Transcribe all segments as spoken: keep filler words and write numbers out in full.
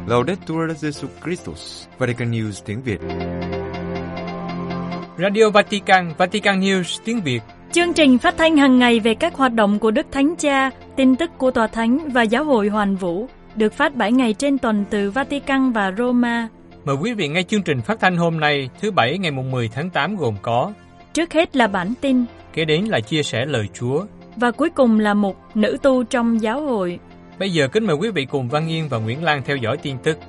Laudetur Jesus Christus, Vatican News tiếng Việt. Radio Vatican, Vatican News tiếng Việt. Chương trình phát thanh hàng ngày về các hoạt động của Đức Thánh Cha, tin tức của Tòa Thánh và Giáo hội Hoàn Vũ, được phát bảy ngày trên tuần từ Vatican và Roma. Mời quý vị nghe chương trình phát thanh hôm nay, thứ Bảy ngày mười tháng tám gồm có: trước hết là bản tin, kế đến là chia sẻ lời Chúa, và cuối cùng là mục nữ tu trong giáo hội. Bây giờ kính mời quý vị cùng Văn Yên và Nguyễn Lan theo dõi tin tức.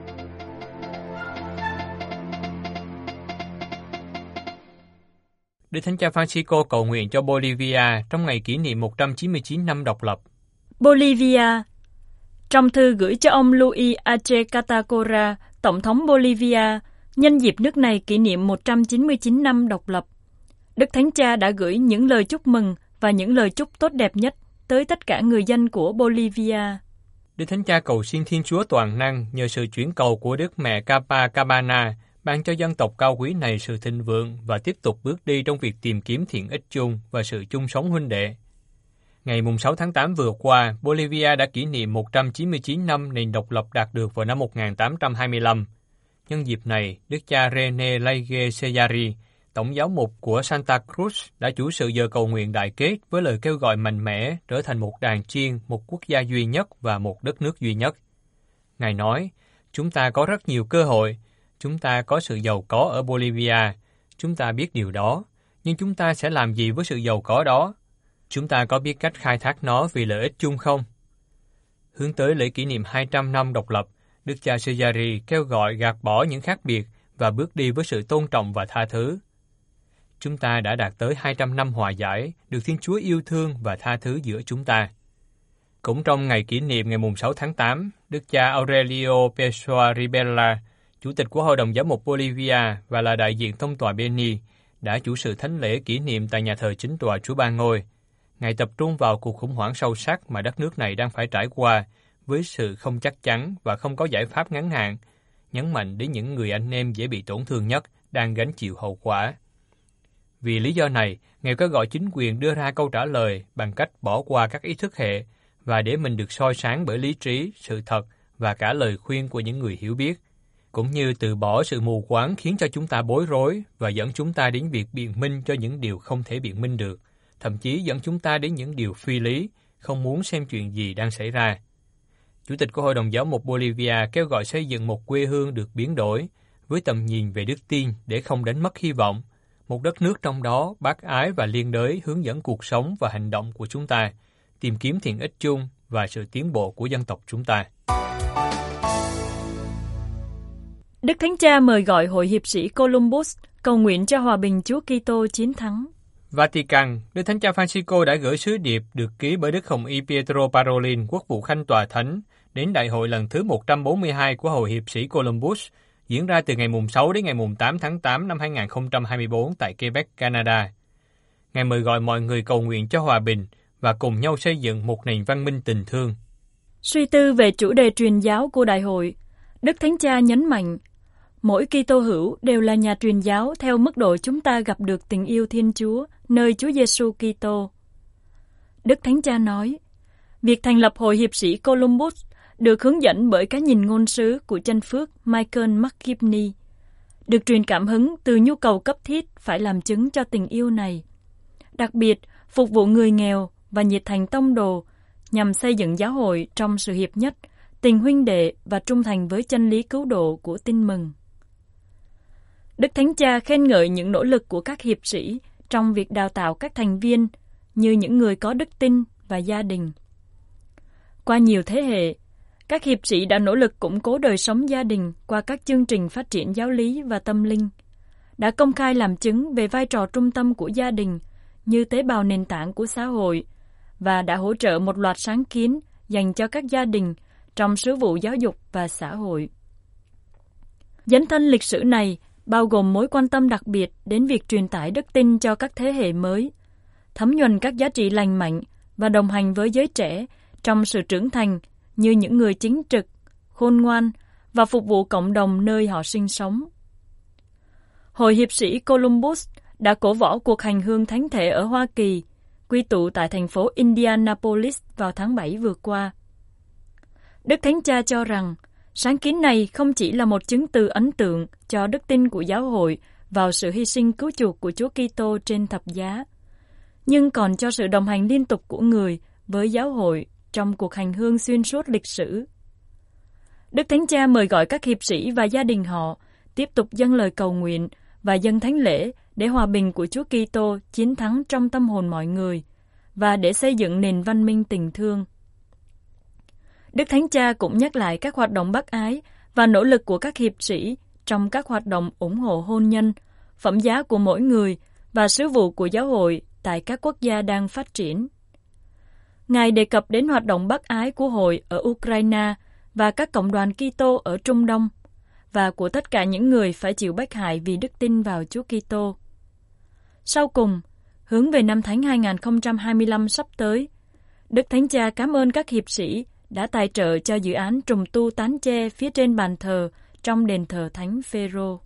Đức Thánh Cha Francisco cầu nguyện cho Bolivia trong ngày kỷ niệm một trăm chín mươi chín năm độc lập. Bolivia. Trong thư gửi cho ông Luis Arce Catacora, Tổng thống Bolivia, nhân dịp nước này kỷ niệm một trăm chín mươi chín năm độc lập, Đức Thánh Cha đã gửi những lời chúc mừng và những lời chúc tốt đẹp nhất tới tất cả người dân của Bolivia. Đức Thánh Cha cầu xin Thiên Chúa toàn năng nhờ sự chuyển cầu của Đức Mẹ Copacabana ban cho dân tộc cao quý này sự thịnh vượng và tiếp tục bước đi trong việc tìm kiếm thiện ích chung và sự chung sống huynh đệ. Ngày sáu tháng tám vừa qua, Bolivia đã kỷ niệm một trăm chín mươi chín năm nền độc lập đạt được vào năm một nghìn tám trăm hai mươi lăm. Nhân dịp này, Đức cha René Laige Cellari, Tổng giáo mục của Santa Cruz, đã chủ sự giờ cầu nguyện đại kết với lời kêu gọi mạnh mẽ trở thành một đàn chiên, một quốc gia duy nhất và một đất nước duy nhất. Ngài nói, chúng ta có rất nhiều cơ hội, chúng ta có sự giàu có ở Bolivia, chúng ta biết điều đó, nhưng chúng ta sẽ làm gì với sự giàu có đó? Chúng ta có biết cách khai thác nó vì lợi ích chung không? Hướng tới lễ kỷ niệm hai trăm năm độc lập, Đức cha Cellari kêu gọi gạt bỏ những khác biệt và bước đi với sự tôn trọng và tha thứ. Chúng ta đã đạt tới hai trăm năm hòa giải, được Thiên Chúa yêu thương và tha thứ giữa chúng ta. Cũng trong ngày kỷ niệm ngày sáu tháng tám, Đức cha Aurelio Pessoa Ribera, Chủ tịch của Hội đồng Giám mục Bolivia và là đại diện tông tòa Beni, đã chủ sự thánh lễ kỷ niệm tại nhà thờ chính tòa Chúa Ba Ngôi. Ngài tập trung vào cuộc khủng hoảng sâu sắc mà đất nước này đang phải trải qua với sự không chắc chắn và không có giải pháp ngắn hạn, nhấn mạnh đến những người anh em dễ bị tổn thương nhất đang gánh chịu hậu quả. Vì lý do này, Ngài kêu gọi chính quyền đưa ra câu trả lời bằng cách bỏ qua các ý thức hệ và để mình được soi sáng bởi lý trí, sự thật và cả lời khuyên của những người hiểu biết, cũng như từ bỏ sự mù quáng khiến cho chúng ta bối rối và dẫn chúng ta đến việc biện minh cho những điều không thể biện minh được, thậm chí dẫn chúng ta đến những điều phi lý, không muốn xem chuyện gì đang xảy ra. Chủ tịch của Hội đồng Giáo mục Bolivia kêu gọi xây dựng một quê hương được biến đổi, với tầm nhìn về đức tin để không đánh mất hy vọng, một đất nước trong đó bác ái và liên đới hướng dẫn cuộc sống và hành động của chúng ta, tìm kiếm thiện ích chung và sự tiến bộ của dân tộc chúng ta. Đức Thánh Cha mời gọi Hội hiệp sĩ Columbus cầu nguyện cho hòa bình Chúa Kitô chiến thắng. Vatican, Đức Thánh Cha Francisco đã gửi sứ điệp được ký bởi Đức Hồng Y Pietro Parolin, Quốc vụ Khanh Tòa Thánh, đến đại hội lần thứ một trăm bốn mươi hai của Hội hiệp sĩ Columbus, diễn ra từ ngày sáu đến ngày tám tháng tám năm hai nghìn không trăm hai mươi tư tại Quebec, Canada. Ngài mời gọi mọi người cầu nguyện cho hòa bình và cùng nhau xây dựng một nền văn minh tình thương. Suy tư về chủ đề truyền giáo của đại hội, Đức Thánh Cha nhấn mạnh, mỗi Kitô hữu đều là nhà truyền giáo theo mức độ chúng ta gặp được tình yêu Thiên Chúa nơi Chúa Giêsu Kitô. Đức Thánh Cha nói, việc thành lập Hội hiệp sĩ Columbus được hướng dẫn bởi cái nhìn ngôn sứ của chân phước Michael McGivney, được truyền cảm hứng từ nhu cầu cấp thiết phải làm chứng cho tình yêu này, đặc biệt phục vụ người nghèo và nhiệt thành tông đồ nhằm xây dựng giáo hội trong sự hiệp nhất, tình huynh đệ và trung thành với chân lý cứu độ của tin mừng. Đức Thánh Cha khen ngợi những nỗ lực của các hiệp sĩ trong việc đào tạo các thành viên như những người có đức tin và gia đình. Qua nhiều thế hệ, các hiệp sĩ đã nỗ lực củng cố đời sống gia đình qua các chương trình phát triển giáo lý và tâm linh, đã công khai làm chứng về vai trò trung tâm của gia đình như tế bào nền tảng của xã hội và đã hỗ trợ một loạt sáng kiến dành cho các gia đình trong sứ vụ giáo dục và xã hội. Dấn thân lịch sử này bao gồm mối quan tâm đặc biệt đến việc truyền tải đức tin cho các thế hệ mới, thấm nhuần các giá trị lành mạnh và đồng hành với giới trẻ trong sự trưởng thành như những người chính trực, khôn ngoan và phục vụ cộng đồng nơi họ sinh sống. Hội hiệp sĩ Columbus đã cổ võ cuộc hành hương thánh thể ở Hoa Kỳ, quy tụ tại thành phố Indianapolis vào tháng bảy vừa qua. Đức Thánh Cha cho rằng Sáng kiến này không chỉ là một chứng từ ấn tượng cho đức tin của giáo hội vào sự hy sinh cứu chuộc của Chúa Kitô trên thập giá, nhưng còn cho sự đồng hành liên tục của người với giáo hội trong cuộc hành hương xuyên suốt lịch sử. Đức Thánh Cha mời gọi các hiệp sĩ và gia đình họ tiếp tục dâng lời cầu nguyện và dâng thánh lễ để hòa bình của Chúa Kitô chiến thắng trong tâm hồn mọi người và để xây dựng nền văn minh tình thương. Đức Thánh Cha cũng nhắc lại các hoạt động bác ái và nỗ lực của các hiệp sĩ trong các hoạt động ủng hộ hôn nhân, phẩm giá của mỗi người và sứ vụ của giáo hội tại các quốc gia đang phát triển. Ngài đề cập đến hoạt động bác ái của hội ở Ukraine và các cộng đoàn Kitô ở Trung Đông và của tất cả những người phải chịu bách hại vì đức tin vào Chúa Kitô. Sau cùng, hướng về năm Thánh hai không hai lăm sắp tới, Đức Thánh Cha cảm ơn các hiệp sĩ đã tài trợ cho dự án trùng tu tán tre phía trên bàn thờ trong đền thờ Thánh Phêrô.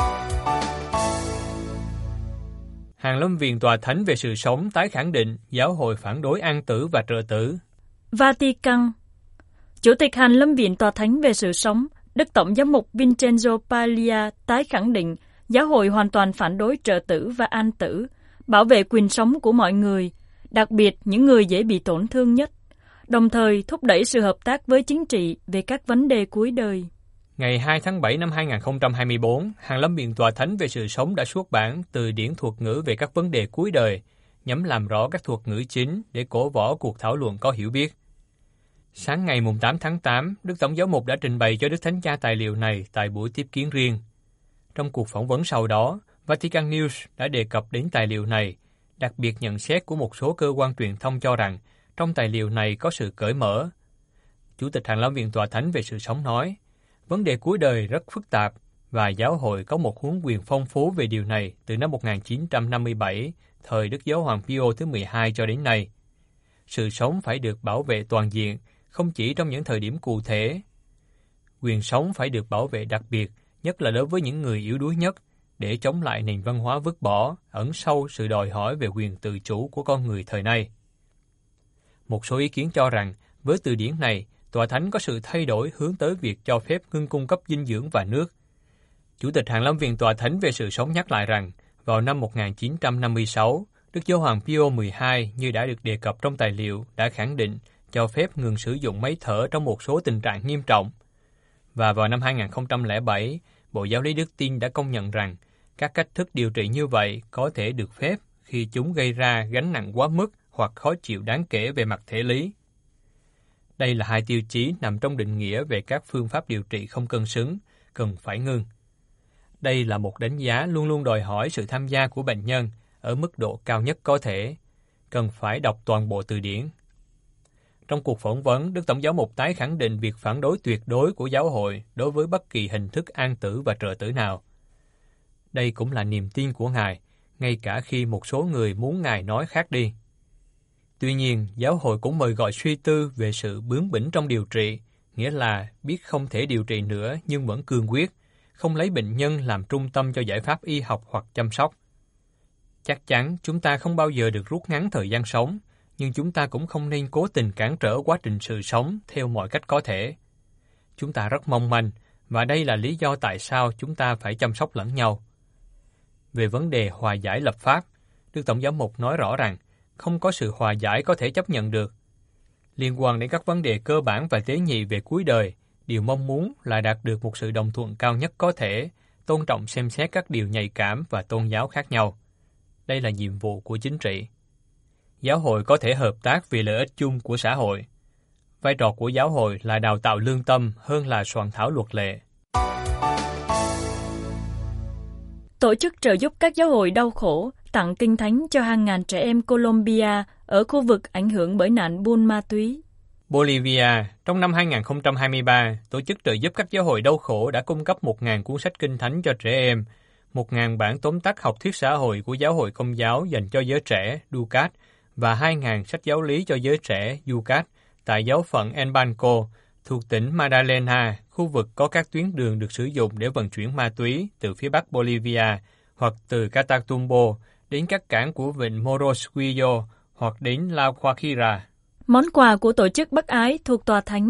Hàn Lâm Viện Tòa Thánh về sự sống tái khẳng định giáo hội phản đối an tử và trợ tử. Vatican. Chủ tịch Hàn Lâm Viện Tòa Thánh về sự sống, Đức Tổng giám mục Vincenzo Paglia tái khẳng định giáo hội hoàn toàn phản đối trợ tử và an tử, bảo vệ quyền sống của mọi người, đặc biệt những người dễ bị tổn thương nhất, đồng thời thúc đẩy sự hợp tác với chính trị về các vấn đề cuối đời. Ngày hai tháng bảy năm hai không hai tư, Hàn Lâm Viện Tòa Thánh về sự sống đã xuất bản từ điển thuật ngữ về các vấn đề cuối đời, nhằm làm rõ các thuật ngữ chính để cổ võ cuộc thảo luận có hiểu biết. Sáng ngày tám tháng tám, Đức Tổng giám mục đã trình bày cho Đức Thánh Cha tài liệu này tại buổi tiếp kiến riêng. Trong cuộc phỏng vấn sau đó, Vatican News đã đề cập đến tài liệu này, đặc biệt nhận xét của một số cơ quan truyền thông cho rằng trong tài liệu này có sự cởi mở. Chủ tịch Hàn Lâm Viện Tòa Thánh về sự sống nói, vấn đề cuối đời rất phức tạp và giáo hội có một huấn quyền phong phú về điều này từ năm một nghìn chín trăm năm mươi bảy, thời Đức Giáo hoàng Pio thứ mười hai cho đến nay. Sự sống phải được bảo vệ toàn diện, không chỉ trong những thời điểm cụ thể. Quyền sống phải được bảo vệ đặc biệt, nhất là đối với những người yếu đuối nhất, để chống lại nền văn hóa vứt bỏ, ẩn sâu sự đòi hỏi về quyền tự chủ của con người thời nay. Một số ý kiến cho rằng, với từ điển này, Tòa Thánh có sự thay đổi hướng tới việc cho phép ngưng cung cấp dinh dưỡng và nước. Chủ tịch Hàn Lâm Viện Tòa Thánh về sự sống nhắc lại rằng, vào năm một nghìn chín trăm năm mươi sáu, Đức Giáo hoàng Pio mười hai như đã được đề cập trong tài liệu đã khẳng định cho phép ngừng sử dụng máy thở trong một số tình trạng nghiêm trọng. Và vào năm hai không không bảy, Bộ Giáo lý Đức Tin đã công nhận rằng các cách thức điều trị như vậy có thể được phép khi chúng gây ra gánh nặng quá mức hoặc khó chịu đáng kể về mặt thể lý. Đây là hai tiêu chí nằm trong định nghĩa về các phương pháp điều trị không cân xứng, cần phải ngưng. Đây là một đánh giá luôn luôn đòi hỏi sự tham gia của bệnh nhân ở mức độ cao nhất có thể, cần phải đọc toàn bộ từ điển. Trong cuộc phỏng vấn, Đức Tổng giám mục tái khẳng định việc phản đối tuyệt đối của giáo hội đối với bất kỳ hình thức an tử và trợ tử nào. Đây cũng là niềm tin của Ngài, ngay cả khi một số người muốn Ngài nói khác đi. Tuy nhiên, giáo hội cũng mời gọi suy tư về sự bướng bỉnh trong điều trị, nghĩa là biết không thể điều trị nữa nhưng vẫn cương quyết, không lấy bệnh nhân làm trung tâm cho giải pháp y học hoặc chăm sóc. Chắc chắn chúng ta không bao giờ được rút ngắn thời gian sống, nhưng chúng ta cũng không nên cố tình cản trở quá trình sự sống theo mọi cách có thể. Chúng ta rất mong manh, và đây là lý do tại sao chúng ta phải chăm sóc lẫn nhau. Về vấn đề hòa giải lập pháp, Đức Tổng giám mục nói rõ rằng không có sự hòa giải có thể chấp nhận được. Liên quan đến các vấn đề cơ bản và tế nhị về cuối đời, điều mong muốn là đạt được một sự đồng thuận cao nhất có thể, tôn trọng xem xét các điều nhạy cảm và tôn giáo khác nhau. Đây là nhiệm vụ của chính trị. Giáo hội có thể hợp tác vì lợi ích chung của xã hội. Vai trò của giáo hội là đào tạo lương tâm hơn là soạn thảo luật lệ. Tổ chức trợ giúp các giáo hội đau khổ tặng kinh thánh cho hàng ngàn trẻ em Colombia ở khu vực ảnh hưởng bởi nạn buôn ma túy. Bolivia, trong năm hai không hai ba, tổ chức trợ giúp các giáo hội đau khổ đã cung cấp một nghìn cuốn sách kinh thánh cho trẻ em, một nghìn bản tóm tắt học thuyết xã hội của giáo hội Công giáo dành cho giới trẻ Ducat và hai nghìn sách giáo lý cho giới trẻ Ducat tại giáo phận El Banco, thuộc tỉnh Magdalena, khu vực có các tuyến đường được sử dụng để vận chuyển ma túy từ phía bắc Bolivia hoặc từ Catatumbo đến các cảng của vịnh Morrosquillo hoặc đến La Guajira. Món quà của tổ chức Bác Ái thuộc Tòa Thánh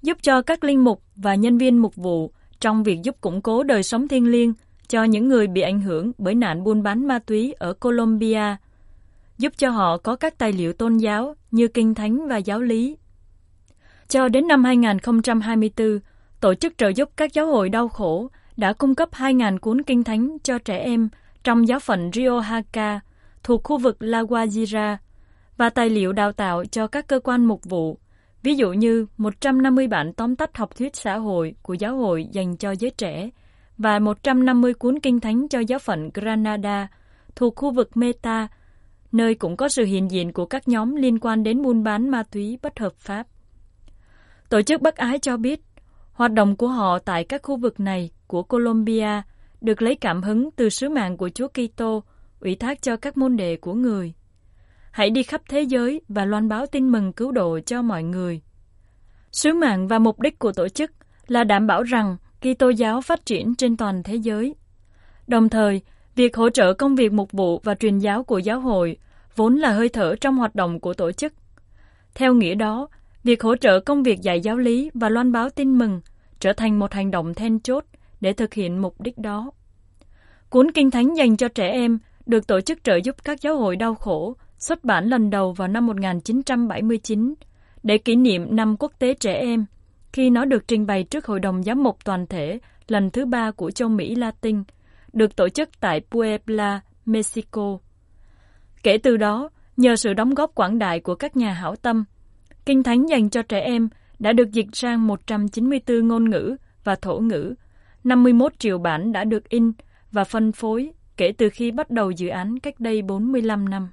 giúp cho các linh mục và nhân viên mục vụ trong việc giúp củng cố đời sống thiêng liêng cho những người bị ảnh hưởng bởi nạn buôn bán ma túy ở Colombia, giúp cho họ có các tài liệu tôn giáo như Kinh Thánh và giáo lý. Cho đến năm hai không hai tư, Tổ chức trợ giúp các giáo hội đau khổ đã cung cấp hai nghìn cuốn Kinh Thánh cho trẻ em trong giáo phận Riohaca thuộc khu vực La Guajira và tài liệu đào tạo cho các cơ quan mục vụ, ví dụ như một trăm năm mươi bản tóm tắt học thuyết xã hội của giáo hội dành cho giới trẻ và một trăm năm mươi cuốn Kinh Thánh cho giáo phận Granada thuộc khu vực Meta, nơi cũng có sự hiện diện của các nhóm liên quan đến buôn bán ma túy bất hợp pháp. Tổ chức Bác Ái cho biết, hoạt động của họ tại các khu vực này của Colombia được lấy cảm hứng từ sứ mạng của Chúa Kitô, ủy thác cho các môn đệ của Người. Hãy đi khắp thế giới và loan báo tin mừng cứu độ cho mọi người. Sứ mạng và mục đích của tổ chức là đảm bảo rằng Kitô giáo phát triển trên toàn thế giới. Đồng thời, việc hỗ trợ công việc mục vụ và truyền giáo của giáo hội vốn là hơi thở trong hoạt động của tổ chức. Theo nghĩa đó, việc hỗ trợ công việc dạy giáo lý và loan báo tin mừng trở thành một hành động then chốt để thực hiện mục đích đó. Cuốn Kinh Thánh dành cho trẻ em được Tổ chức trợ giúp các giáo hội đau khổ xuất bản lần đầu vào năm một nghìn chín trăm bảy mươi chín để kỷ niệm Năm Quốc tế Trẻ Em, khi nó được trình bày trước Hội đồng Giám mục Toàn thể lần thứ ba của châu Mỹ Latin, được tổ chức tại Puebla, Mexico. Kể từ đó, nhờ sự đóng góp quảng đại của các nhà hảo tâm, Kinh Thánh dành cho trẻ em đã được dịch sang một trăm chín mươi tư ngôn ngữ và thổ ngữ, năm mươi mốt triệu bản đã được in và phân phối kể từ khi bắt đầu dự án cách đây bốn mươi lăm năm.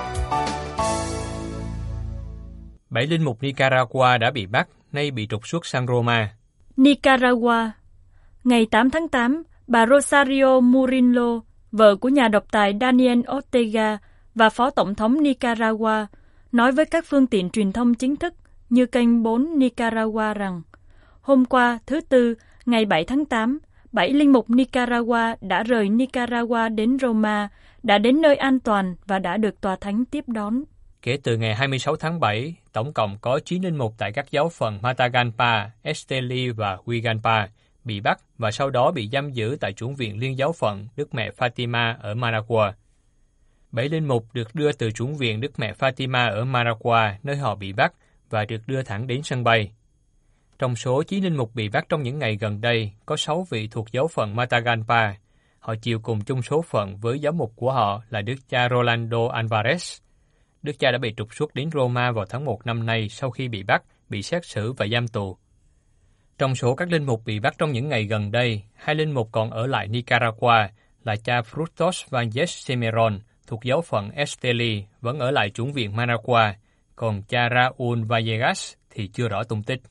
Bảy linh mục Nicaragua đã bị bắt, nay bị trục xuất sang Roma. Nicaragua. Ngày tám tháng tám, bà Rosario Murillo, vợ của nhà độc tài Daniel Ortega và Phó Tổng thống Nicaragua, nói với các phương tiện truyền thông chính thức như kênh bốn Nicaragua rằng hôm qua, thứ Tư, ngày bảy tháng tám, bảy linh mục Nicaragua đã rời Nicaragua đến Roma, đã đến nơi an toàn và đã được tòa thánh tiếp đón. Kể từ ngày hai mươi sáu tháng bảy, tổng cộng có chín linh mục tại các giáo phận Matagalpa, Esteli và Huigalpa bị bắt và sau đó bị giam giữ tại chủng viện Liên giáo phận Đức Mẹ Fatima ở Managua. Bảy linh mục được đưa từ chủng viện Đức Mẹ Fatima ở Managua, nơi họ bị bắt, và được đưa thẳng đến sân bay. Trong số chín linh mục bị bắt trong những ngày gần đây, có sáu vị thuộc giáo phận Matagalpa. Họ chịu cùng chung số phận với giám mục của họ là Đức cha Rolando Alvarez. Đức cha đã bị trục xuất đến Roma vào tháng một năm nay sau khi bị bắt, bị xét xử và giam tù. Trong số các linh mục bị bắt trong những ngày gần đây, hai linh mục còn ở lại Nicaragua là cha Frutos Vanges Semeron thuộc giáo phận Esteli vẫn ở lại chủng viện Managua, còn cha Raúl Villegas thì chưa rõ tung tích.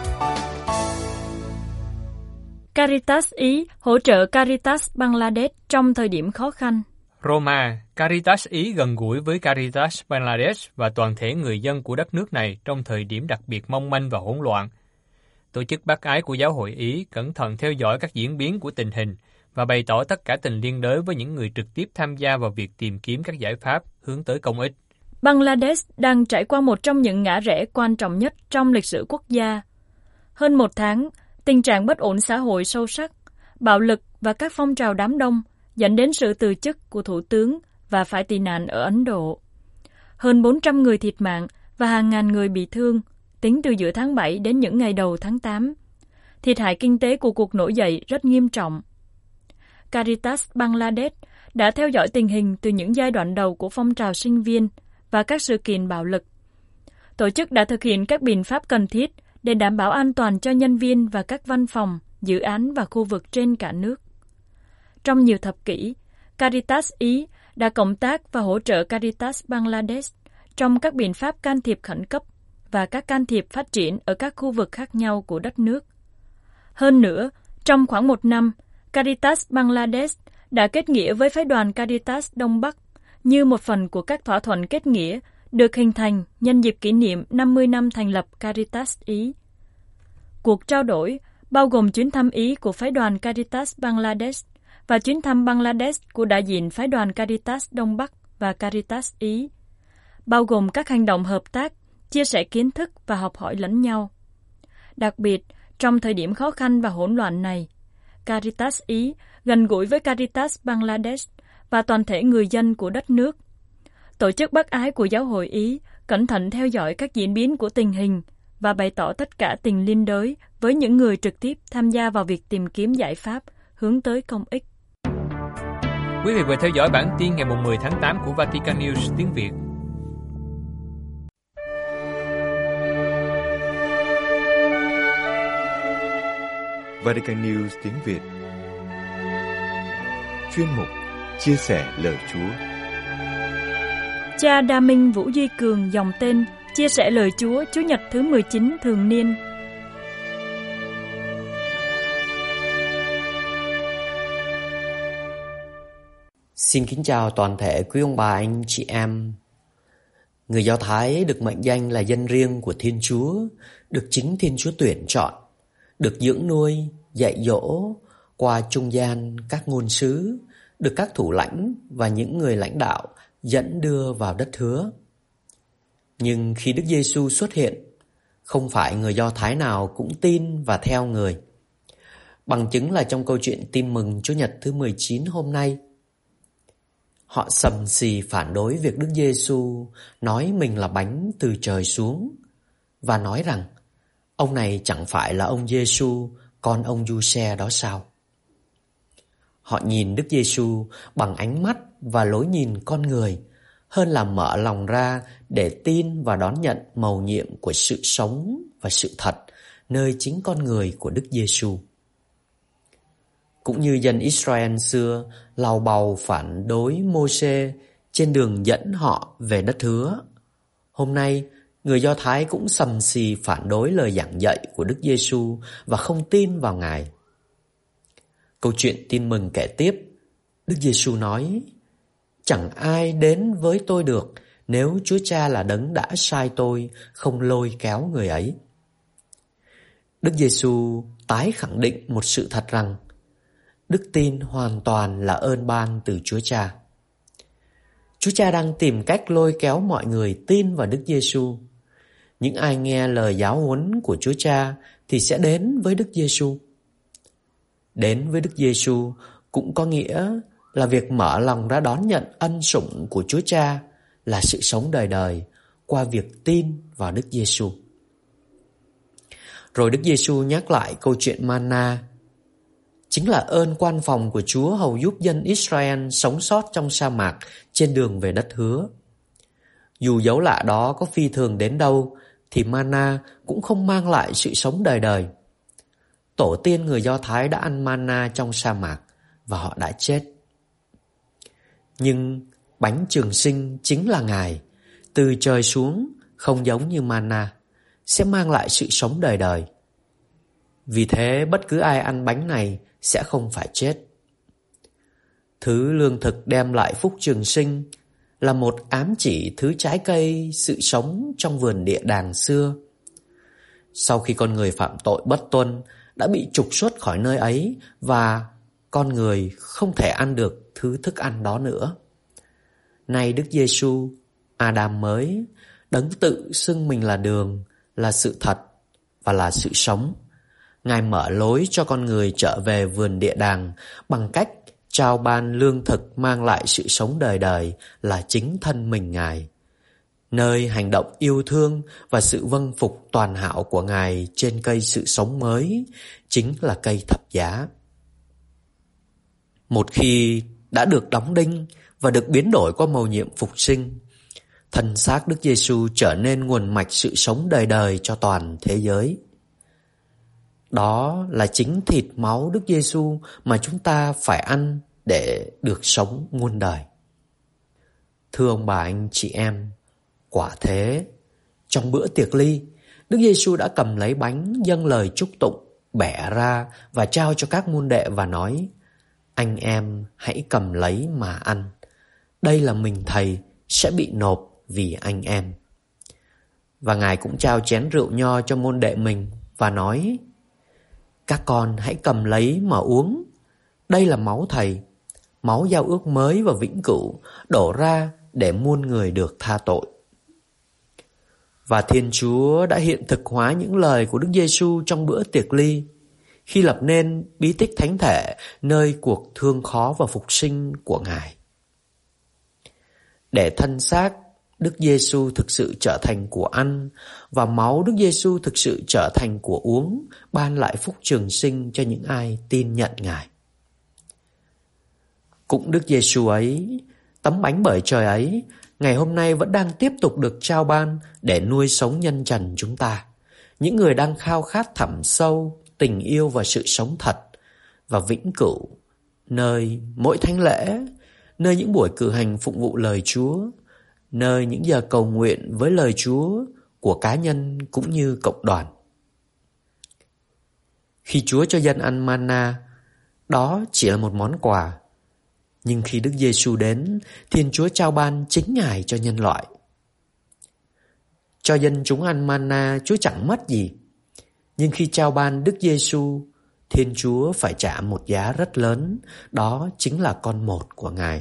Caritas Ý hỗ trợ Caritas Bangladesh trong thời điểm khó khăn. Roma, Caritas Ý gần gũi với Caritas Bangladesh và toàn thể người dân của đất nước này trong thời điểm đặc biệt mong manh và hỗn loạn. Tổ chức Bác Ái của Giáo hội Ý cẩn thận theo dõi các diễn biến của tình hình và bày tỏ tất cả tình liên đới với những người trực tiếp tham gia vào việc tìm kiếm các giải pháp hướng tới công ích. Bangladesh đang trải qua một trong những ngã rẽ quan trọng nhất trong lịch sử quốc gia. Hơn một tháng, tình trạng bất ổn xã hội sâu sắc, bạo lực và các phong trào đám đông dẫn đến sự từ chức của thủ tướng và phải tị nạn ở Ấn Độ. Hơn bốn trăm người thiệt mạng và hàng ngàn người bị thương, tính từ giữa tháng bảy đến những ngày đầu tháng tám. Thiệt hại kinh tế của cuộc nổi dậy rất nghiêm trọng. Caritas Bangladesh đã theo dõi tình hình từ những giai đoạn đầu của phong trào sinh viên và các sự kiện bạo lực. Tổ chức đã thực hiện các biện pháp cần thiết để đảm bảo an toàn cho nhân viên và các văn phòng, dự án và khu vực trên cả nước. Trong nhiều thập kỷ, Caritas Ý đã cộng tác và hỗ trợ Caritas Bangladesh trong các biện pháp can thiệp khẩn cấp và các can thiệp phát triển ở các khu vực khác nhau của đất nước. Hơn nữa, trong khoảng một năm, Caritas Bangladesh đã kết nghĩa với phái đoàn Caritas Đông Bắc như một phần của các thỏa thuận kết nghĩa được hình thành nhân dịp kỷ niệm năm mươi năm thành lập Caritas Ý. Cuộc trao đổi bao gồm chuyến thăm Ý của phái đoàn Caritas Bangladesh và chuyến thăm Bangladesh của đại diện phái đoàn Caritas Đông Bắc và Caritas Ý, bao gồm các hành động hợp tác, chia sẻ kiến thức và học hỏi lẫn nhau. Đặc biệt, trong thời điểm khó khăn và hỗn loạn này, Caritas Ý gần gũi với Caritas Bangladesh và toàn thể người dân của đất nước. Tổ chức bác ái của Giáo hội Ý cẩn thận theo dõi các diễn biến của tình hình và bày tỏ tất cả tình liên đới với những người trực tiếp tham gia vào việc tìm kiếm giải pháp hướng tới công ích. Quý vị vừa theo dõi bản tin ngày mười tháng tám của Vatican News tiếng Việt. Vatican News tiếng Việt. Chuyên mục Chia sẻ lời Chúa. Cha Đa Minh Vũ Duy Cường dòng tên Chia sẻ lời Chúa Chủ nhật thứ mười chín thường niên. Xin kính chào toàn thể quý ông bà anh chị em. Người Do Thái được mệnh danh là dân riêng của Thiên Chúa, được chính Thiên Chúa tuyển chọn, được dưỡng nuôi, dạy dỗ qua trung gian các ngôn sứ, được các thủ lãnh và những người lãnh đạo dẫn đưa vào đất hứa. Nhưng khi Đức Giêsu xuất hiện, không phải người Do Thái nào cũng tin và theo người. Bằng chứng là trong câu chuyện tin mừng Chủ nhật thứ mười chín hôm nay, họ sầm xì phản đối việc Đức Giêsu nói mình là bánh từ trời xuống và nói rằng ông này chẳng phải là ông Giêsu, con ông Giuse đó sao? Họ nhìn Đức Giêsu bằng ánh mắt và lối nhìn con người hơn là mở lòng ra để tin và đón nhận mầu nhiệm của sự sống và sự thật nơi chính con người của Đức Giêsu. Cũng như dân Israel xưa làu bàu phản đối Mô-sê trên đường dẫn họ về đất hứa, hôm nay người Do Thái cũng sầm xì phản đối lời giảng dạy của Đức Giêsu và không tin vào Ngài. Câu chuyện tin mừng kể tiếp, Đức Giêsu nói: chẳng ai đến với tôi được nếu Chúa Cha là đấng đã sai tôi không lôi kéo người ấy. Đức Giêsu tái khẳng định một sự thật rằng đức tin hoàn toàn là ơn ban từ Chúa Cha. Chúa Cha đang tìm cách lôi kéo mọi người tin vào Đức Giêsu. Những ai nghe lời giáo huấn của Chúa Cha thì sẽ đến với Đức Giêsu. Đến với Đức Giêsu cũng có nghĩa là việc mở lòng ra đón nhận ân sủng của Chúa Cha là sự sống đời đời qua việc tin vào Đức Giêsu. Rồi Đức Giêsu nhắc lại câu chuyện manna, chính là ơn quan phòng của Chúa hầu giúp dân Israel sống sót trong sa mạc trên đường về đất hứa. Dù dấu lạ đó có phi thường đến đâu thì manna cũng không mang lại sự sống đời đời. Tổ tiên người Do Thái đã ăn manna trong sa mạc và họ đã chết. Nhưng bánh trường sinh chính là Ngài, từ trời xuống, không giống như manna, sẽ mang lại sự sống đời đời. Vì thế bất cứ ai ăn bánh này sẽ không phải chết. Thứ lương thực đem lại phúc trường sinh là một ám chỉ thứ trái cây sự sống trong vườn địa đàng xưa. Sau khi con người phạm tội bất tuân đã bị trục xuất khỏi nơi ấy và con người không thể ăn được thứ thức ăn đó nữa. Nay Đức Giêsu, Adam mới, đấng tự xưng mình là đường, là sự thật và là sự sống. Ngài mở lối cho con người trở về vườn địa đàng bằng cách trao ban lương thực mang lại sự sống đời đời là chính thân mình Ngài, nơi hành động yêu thương và sự vâng phục toàn hảo của Ngài trên cây sự sống mới chính là cây thập giá. Một khi đã được đóng đinh và được biến đổi qua mầu nhiệm phục sinh, thân xác Đức Giêsu trở nên nguồn mạch sự sống đời đời cho toàn thế giới. Đó là chính thịt máu Đức Giêsu mà chúng ta phải ăn để được sống muôn đời. Thưa ông bà anh chị em, quả thế, trong bữa tiệc ly, Đức Giêsu đã cầm lấy bánh dâng lời chúc tụng, bẻ ra và trao cho các môn đệ và nói: anh em hãy cầm lấy mà ăn. Đây là mình Thầy sẽ bị nộp vì anh em. Và Ngài cũng trao chén rượu nho cho môn đệ mình và nói: các con hãy cầm lấy mà uống. Đây là máu Thầy, máu giao ước mới và vĩnh cửu, đổ ra để muôn người được tha tội. Và Thiên Chúa đã hiện thực hóa những lời của Đức Giêsu trong bữa tiệc ly, khi lập nên bí tích thánh thể nơi cuộc thương khó và phục sinh của Ngài. Để thân xác Đức Giêsu thực sự trở thành của ăn và máu Đức Giêsu thực sự trở thành của uống, ban lại phúc trường sinh cho những ai tin nhận Ngài. Cũng Đức Giêsu ấy, tấm bánh bởi trời ấy, ngày hôm nay vẫn đang tiếp tục được trao ban để nuôi sống nhân trần chúng ta, những người đang khao khát thẳm sâu tình yêu và sự sống thật và vĩnh cửu, nơi mỗi thánh lễ, nơi những buổi cử hành phụng vụ lời Chúa, nơi những giờ cầu nguyện với lời Chúa của cá nhân cũng như cộng đoàn. Khi Chúa cho dân ăn manna, đó chỉ là một món quà. Nhưng khi Đức Giêsu đến, Thiên Chúa trao ban chính Ngài cho nhân loại. Cho dân chúng ăn manna, Chúa chẳng mất gì. Nhưng khi trao ban Đức Giêsu, Thiên Chúa phải trả một giá rất lớn, đó chính là con một của Ngài.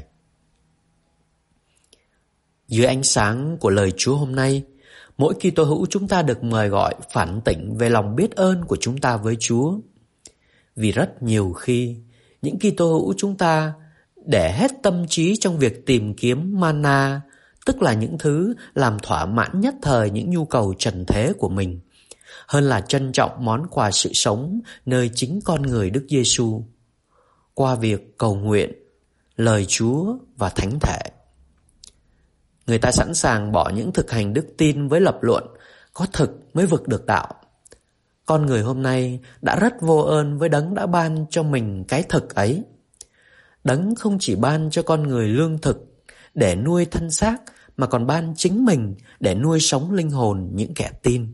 Dưới ánh sáng của lời Chúa hôm nay, mỗi Kitô hữu chúng ta được mời gọi phản tỉnh về lòng biết ơn của chúng ta với Chúa. Vì rất nhiều khi, những Kitô hữu chúng ta để hết tâm trí trong việc tìm kiếm manna, tức là những thứ làm thỏa mãn nhất thời những nhu cầu trần thế của mình, hơn là trân trọng món quà sự sống nơi chính con người Đức Giêsu, qua việc cầu nguyện, lời Chúa và thánh thể. Người ta sẵn sàng bỏ những thực hành đức tin với lập luận có thực mới vực được đạo. Con người hôm nay đã rất vô ơn với Đấng đã ban cho mình cái thực ấy. Đấng không chỉ ban cho con người lương thực để nuôi thân xác, mà còn ban chính mình để nuôi sống linh hồn những kẻ tin.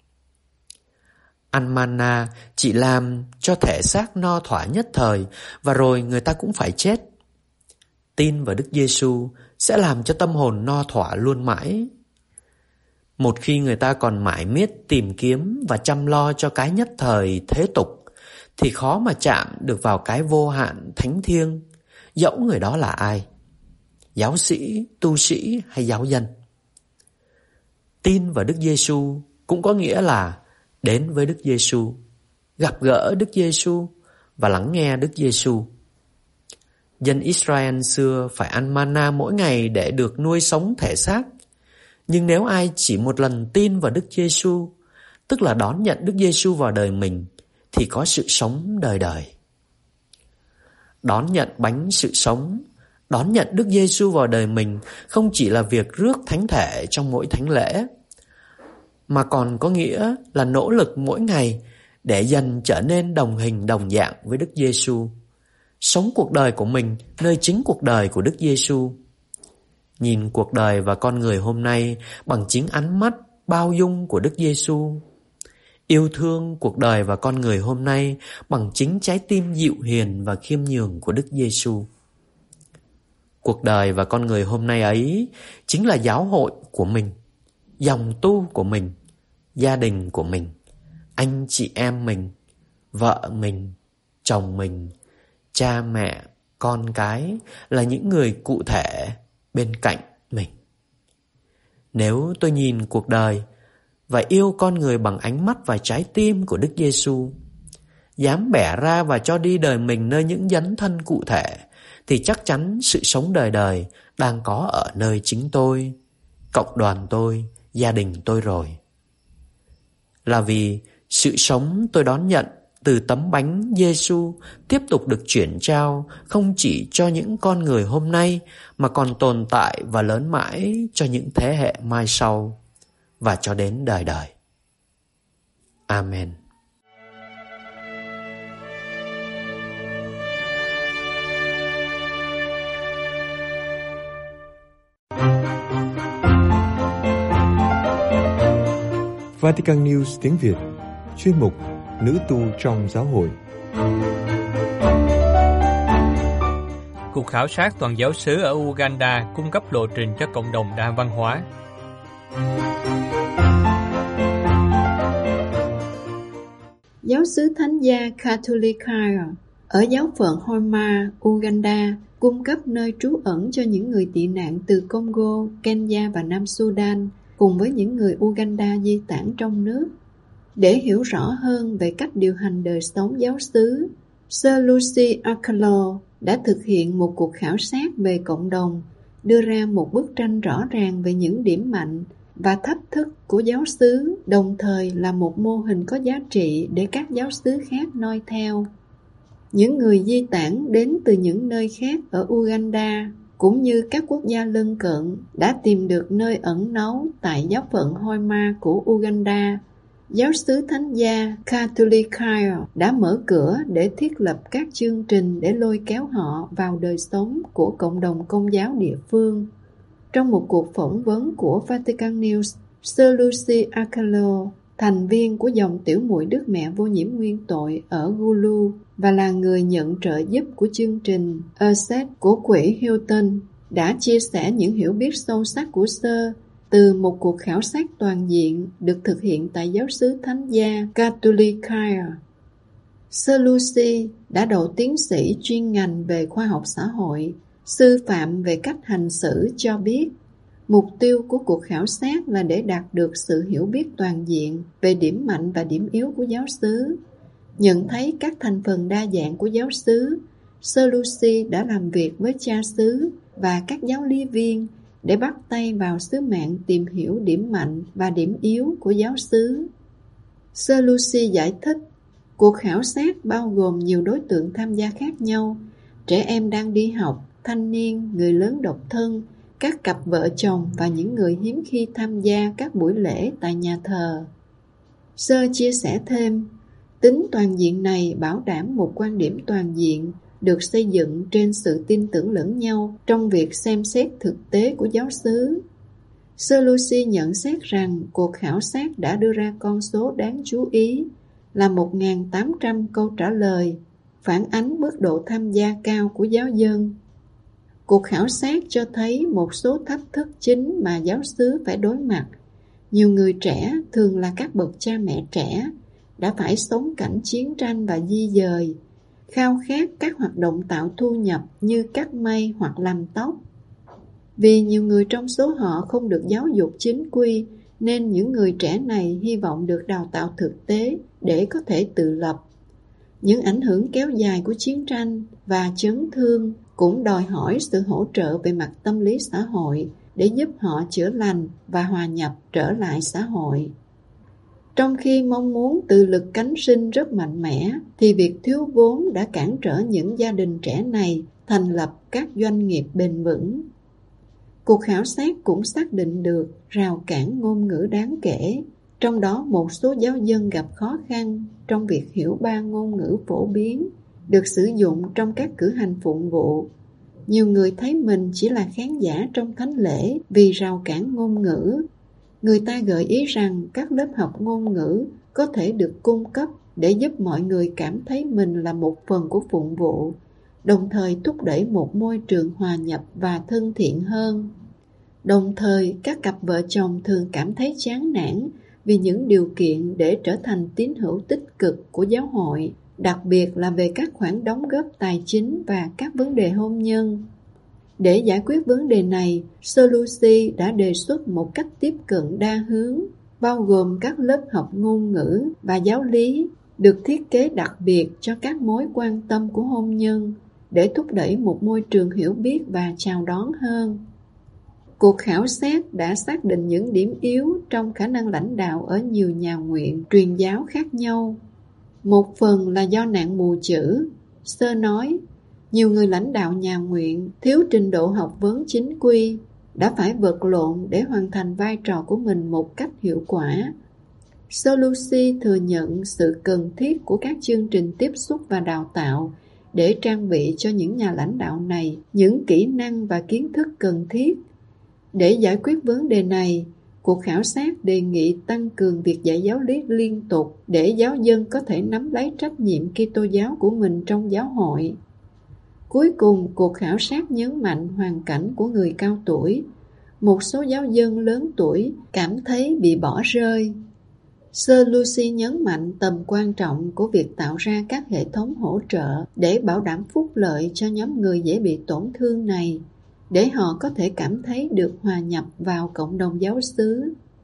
Ăn manna chỉ làm cho thể xác no thỏa nhất thời, và rồi người ta cũng phải chết. Tin vào Đức Giêsu sẽ làm cho tâm hồn no thỏa luôn mãi. Một khi người ta còn mải miết tìm kiếm và chăm lo cho cái nhất thời thế tục, thì khó mà chạm được vào cái vô hạn thánh thiêng, dẫu người đó là ai, giáo sĩ, tu sĩ hay giáo dân. Tin vào Đức Giêsu cũng có nghĩa là đến với Đức Giêsu, gặp gỡ Đức Giêsu và lắng nghe Đức Giêsu. Dân Israel xưa phải ăn manna mỗi ngày để được nuôi sống thể xác. Nhưng nếu ai chỉ một lần tin vào Đức Giêsu, tức là đón nhận Đức Giêsu vào đời mình, thì có sự sống đời đời. Đón nhận bánh sự sống, đón nhận Đức Giêsu vào đời mình không chỉ là việc rước thánh thể trong mỗi thánh lễ, mà còn có nghĩa là nỗ lực mỗi ngày để dần trở nên đồng hình đồng dạng với Đức Giêsu, sống cuộc đời của mình nơi chính cuộc đời của Đức Giêsu. Nhìn cuộc đời và con người hôm nay bằng chính ánh mắt bao dung của Đức Giêsu. Yêu thương cuộc đời và con người hôm nay bằng chính trái tim dịu hiền và khiêm nhường của Đức Giêsu. Cuộc đời và con người hôm nay ấy chính là giáo hội của mình, dòng tu của mình, gia đình của mình, anh chị em mình, vợ mình, chồng mình, cha mẹ, con cái là những người cụ thể bên cạnh mình. Nếu tôi nhìn cuộc đời và yêu con người bằng ánh mắt và trái tim của Đức Giêsu, dám bẻ ra và cho đi đời mình nơi những dấn thân cụ thể, thì chắc chắn sự sống đời đời đang có ở nơi chính tôi, cộng đoàn tôi, gia đình tôi rồi. Là vì sự sống tôi đón nhận từ tấm bánh Giêsu tiếp tục được chuyển trao không chỉ cho những con người hôm nay, mà còn tồn tại và lớn mãi cho những thế hệ mai sau và cho đến đời đời. Amen. Vatican News tiếng Việt, chuyên mục Nữ tu trong giáo hội. Cuộc khảo sát toàn giáo xứ ở Uganda cung cấp lộ trình cho cộng đồng đa văn hóa. Giáo xứ Thánh gia Catholic ở giáo phận Hoima, Uganda cung cấp nơi trú ẩn cho những người tị nạn từ Congo, Kenya và Nam Sudan cùng với những người Uganda di tản trong nước. Để hiểu rõ hơn về cách điều hành đời sống giáo xứ, Sir Lucy Akalo đã thực hiện một cuộc khảo sát về cộng đồng, đưa ra một bức tranh rõ ràng về những điểm mạnh và thách thức của giáo xứ, đồng thời là một mô hình có giá trị để các giáo xứ khác noi theo. Những người di tản đến từ những nơi khác ở Uganda, cũng như các quốc gia lân cận, đã tìm được nơi ẩn náu tại giáo phận Hoima của Uganda. Giáo xứ Thánh gia Catholicaire đã mở cửa để thiết lập các chương trình để lôi kéo họ vào đời sống của cộng đồng Công giáo địa phương. Trong một cuộc phỏng vấn của Vatican News, Sir Lucy Akalo, thành viên của dòng tiểu muội Đức Mẹ Vô Nhiễm Nguyên Tội ở Gulu và là người nhận trợ giúp của chương trình a sét của quỹ Hilton, đã chia sẻ những hiểu biết sâu sắc của Sir từ một cuộc khảo sát toàn diện được thực hiện tại giáo xứ Thánh gia Catholicaire. Sir Lucy đã đậu tiến sĩ chuyên ngành về khoa học xã hội, sư phạm về cách hành xử cho biết, mục tiêu của cuộc khảo sát là để đạt được sự hiểu biết toàn diện về điểm mạnh và điểm yếu của giáo xứ. Nhận thấy các thành phần đa dạng của giáo xứ, Sir Lucy đã làm việc với cha xứ và các giáo lý viên để bắt tay vào sứ mạng tìm hiểu điểm mạnh và điểm yếu của giáo xứ. Sir Lucy giải thích, cuộc khảo sát bao gồm nhiều đối tượng tham gia khác nhau: trẻ em đang đi học, thanh niên, người lớn độc thân, các cặp vợ chồng và những người hiếm khi tham gia các buổi lễ tại nhà thờ. Sir chia sẻ thêm, tính toàn diện này bảo đảm một quan điểm toàn diện được xây dựng trên sự tin tưởng lẫn nhau trong việc xem xét thực tế của giáo xứ. Sir Lucy nhận xét rằng cuộc khảo sát đã đưa ra con số đáng chú ý là một nghìn tám trăm câu trả lời, phản ánh mức độ tham gia cao của giáo dân. Cuộc khảo sát cho thấy một số thách thức chính mà giáo xứ phải đối mặt. Nhiều người trẻ, thường là các bậc cha mẹ trẻ, đã phải sống cảnh chiến tranh và di dời, khao khát các hoạt động tạo thu nhập như cắt may hoặc làm tóc. Vì nhiều người trong số họ không được giáo dục chính quy, nên những người trẻ này hy vọng được đào tạo thực tế để có thể tự lập. Những ảnh hưởng kéo dài của chiến tranh và chấn thương cũng đòi hỏi sự hỗ trợ về mặt tâm lý xã hội để giúp họ chữa lành và hòa nhập trở lại xã hội. Trong khi mong muốn tự lực cánh sinh rất mạnh mẽ, thì việc thiếu vốn đã cản trở những gia đình trẻ này thành lập các doanh nghiệp bền vững. Cuộc khảo sát cũng xác định được rào cản ngôn ngữ đáng kể, trong đó một số giáo dân gặp khó khăn trong việc hiểu ba ngôn ngữ phổ biến được sử dụng trong các cử hành phụng vụ. Nhiều người thấy mình chỉ là khán giả trong thánh lễ vì rào cản ngôn ngữ. Người ta gợi ý rằng các lớp học ngôn ngữ có thể được cung cấp để giúp mọi người cảm thấy mình là một phần của phụng vụ, đồng thời thúc đẩy một môi trường hòa nhập và thân thiện hơn. Đồng thời, các cặp vợ chồng thường cảm thấy chán nản vì những điều kiện để trở thành tín hữu tích cực của giáo hội, đặc biệt là về các khoản đóng góp tài chính và các vấn đề hôn nhân. Để giải quyết vấn đề này, Sir Lucy đã đề xuất một cách tiếp cận đa hướng, bao gồm các lớp học ngôn ngữ và giáo lý, được thiết kế đặc biệt cho các mối quan tâm của hôn nhân, để thúc đẩy một môi trường hiểu biết và chào đón hơn. Cuộc khảo sát đã xác định những điểm yếu trong khả năng lãnh đạo ở nhiều nhà nguyện truyền giáo khác nhau. Một phần là do nạn mù chữ. Sir nói, nhiều người lãnh đạo nhà nguyện thiếu trình độ học vấn chính quy, đã phải vật lộn để hoàn thành vai trò của mình một cách hiệu quả. Sir Lucy thừa nhận sự cần thiết của các chương trình tiếp xúc và đào tạo để trang bị cho những nhà lãnh đạo này những kỹ năng và kiến thức cần thiết. Để giải quyết vấn đề này, cuộc khảo sát đề nghị tăng cường việc dạy giáo lý liên tục để giáo dân có thể nắm lấy trách nhiệm Kitô giáo của mình trong giáo hội. Cuối cùng, cuộc khảo sát nhấn mạnh hoàn cảnh của người cao tuổi. Một số giáo dân lớn tuổi cảm thấy bị bỏ rơi. Sir Lucy nhấn mạnh tầm quan trọng của việc tạo ra các hệ thống hỗ trợ để bảo đảm phúc lợi cho nhóm người dễ bị tổn thương này, để họ có thể cảm thấy được hòa nhập vào cộng đồng giáo xứ.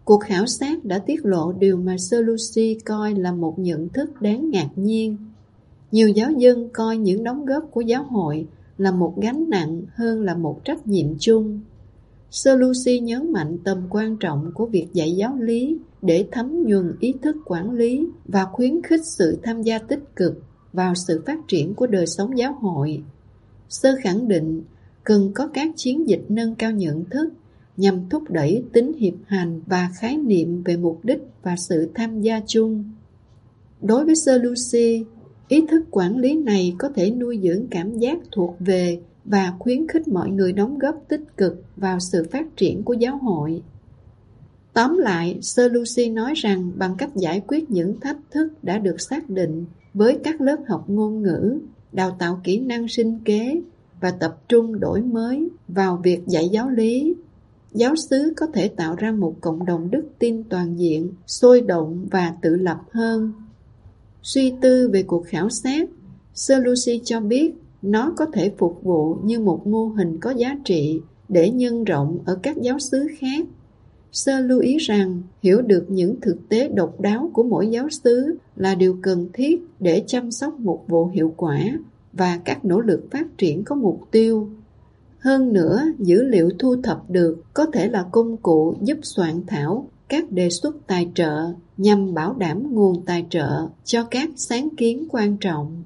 Cuộc khảo sát đã tiết lộ điều mà Sơ Lucy coi là một nhận thức đáng ngạc nhiên. Nhiều giáo dân coi những đóng góp của giáo hội là một gánh nặng hơn là một trách nhiệm chung. Sơ Lucy nhấn mạnh tầm quan trọng của việc dạy giáo lý để thấm nhuần ý thức quản lý và khuyến khích sự tham gia tích cực vào sự phát triển của đời sống giáo hội. Sơ khẳng định cần có các chiến dịch nâng cao nhận thức nhằm thúc đẩy tính hiệp hành và khái niệm về mục đích và sự tham gia chung. Đối với Sơ Lucy, ý thức quản lý này có thể nuôi dưỡng cảm giác thuộc về và khuyến khích mọi người đóng góp tích cực vào sự phát triển của giáo hội. Tóm lại, Sơ Lucy nói rằng bằng cách giải quyết những thách thức đã được xác định với các lớp học ngôn ngữ, đào tạo kỹ năng sinh kế và tập trung đổi mới vào việc dạy giáo lý, giáo xứ có thể tạo ra một cộng đồng đức tin toàn diện, sôi động và tự lập hơn. Suy tư về cuộc khảo sát, Sơ Lucy cho biết nó có thể phục vụ như một mô hình có giá trị để nhân rộng ở các giáo xứ khác. Sơ lưu ý rằng hiểu được những thực tế độc đáo của mỗi giáo xứ là điều cần thiết để chăm sóc mục vụ hiệu quả và các nỗ lực phát triển có mục tiêu. Hơn nữa, dữ liệu thu thập được có thể là công cụ giúp soạn thảo các đề xuất tài trợ nhằm bảo đảm nguồn tài trợ cho các sáng kiến quan trọng.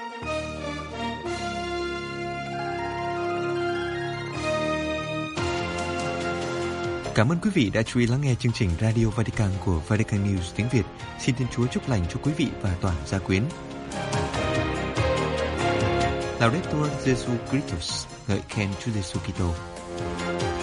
Cảm ơn quý vị đã chú ý lắng nghe chương trình Radio Vatican của Vatican News tiếng Việt. Xin Thiên Chúa chúc lành cho quý vị và toàn gia quyến. Laudetur Jesu Christus, ngợi khen Chúa Giêsu Kitô.